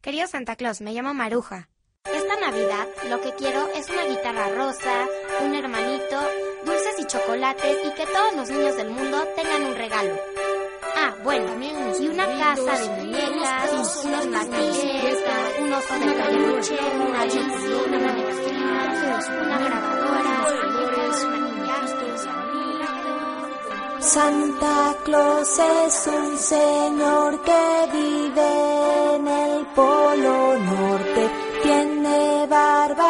Querido Santa Claus, me llamo Maruja. Esta Navidad lo que quiero es una guitarra rosa, un hermanito, dulces y chocolates y que todos los niños del mundo tengan un regalo. Ah, bueno, y una casa de muñecas, unos martillos, un oso de peluche, una chocolatina, una mezclina, una grabadora, maquillajes. Santa Claus es un señor que vive en el Polo Norte. Tiene barba